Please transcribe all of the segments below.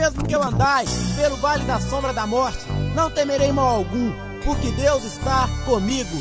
mesmo que eu andai pelo vale da sombra da morte, não temerei mal algum, porque Deus está comigo.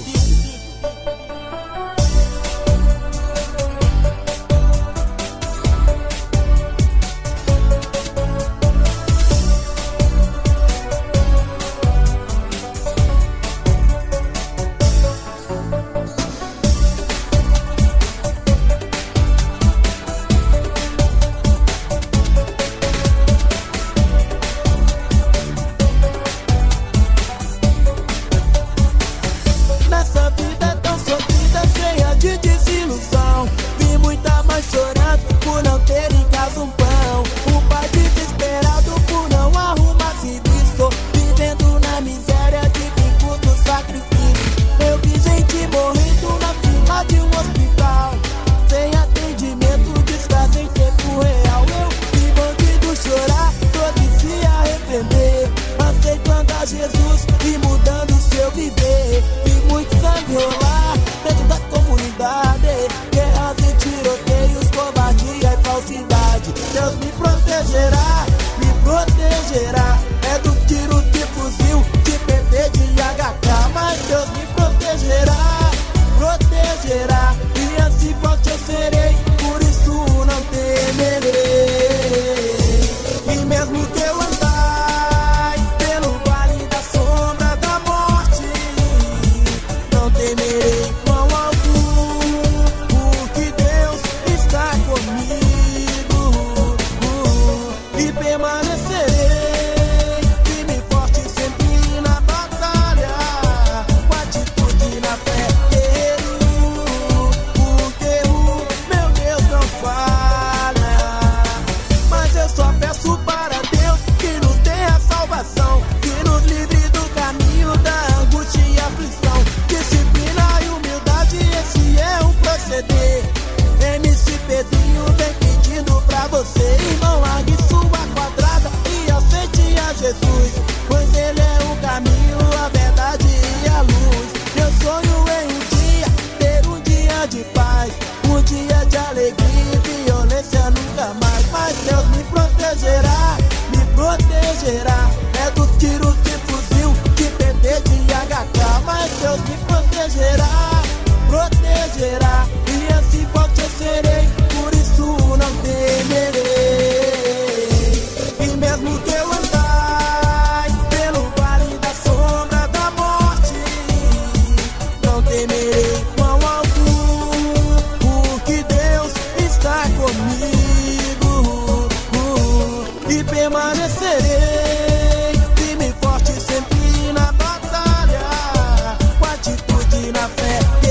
Nessa vida tão sofrida, cheia de desilusão, vi muita mãe chorando por não ter em casa um pão. O pai desesperado por não arrumar serviço, vivendo na miséria de quem custa o sacrifício. Eu vi gente morrendo na fila de um hospital, sem atendimento, descanso sem tempo real. Eu vi bandido chorar, todos se arrepender, aceitando a Jesus e mudando seu viver. Muito sangue rolar dentro da comunidade, guerras e tiroteios, covardia e falsidade. Deus me protegerá, é do tiro de fuzil, de PP, de HK. Mas Deus me protegerá, e assim forte eu serei, por isso não temerei. E mesmo que eu andar pelo vale da sombra da morte, não temerei mal algum, porque Deus está comigo. E permanecerei firme e forte sempre na batalha, com atitude na fé, porque o meu Deus não falha. Mas eu só peço para Deus que nos dê a salvação, que nos livre do caminho da angústia e aflição. Disciplina e humildade, esse é o proceder. MC Pedrinho vem pedindo pra você, irmão, largue sua quadrada e aceite a Jesus, pois ele é o caminho, a verdade e a luz. Meu sonho é um dia ter um dia de paz, um dia de alegria e violência nunca mais. Mas Deus me protegerá, é do tiro de fuzil, de PP, de HK. Mas Deus me protegerá, e assim forte eu serei, por isso não temerei. E mesmo que eu andar pelo vale da sombra da morte, não temerei mal algum, porque Deus está comigo. E permanecerei firme e forte sempre na batalha, com atitude na fé.